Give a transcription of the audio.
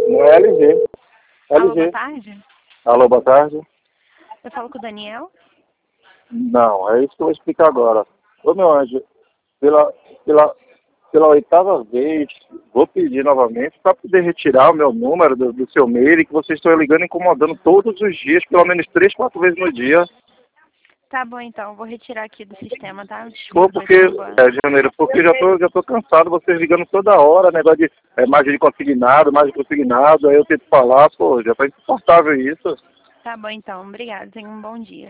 Não é LG. Alô, boa LG. tarde. Alô, boa tarde. Eu falo com o Daniel. Não, é isso que eu vou explicar agora. Ô, meu anjo, pela, pela, pela oitava vez, vou pedir novamente para poder retirar o meu número do seu mail, que vocês estão ligando incomodando todos os dias, pelo menos 3, 4 vezes no dia. Tá bom, então. Vou retirar aqui do sistema, tá? Pô, Desculpa, porque, desculpa. janeiro, porque já tô cansado, vocês ligando toda hora, negócio de margem de consignado, aí eu tento falar, pô, já tá insuportável isso. Tá bom, então. Obrigada. Tenha um bom dia.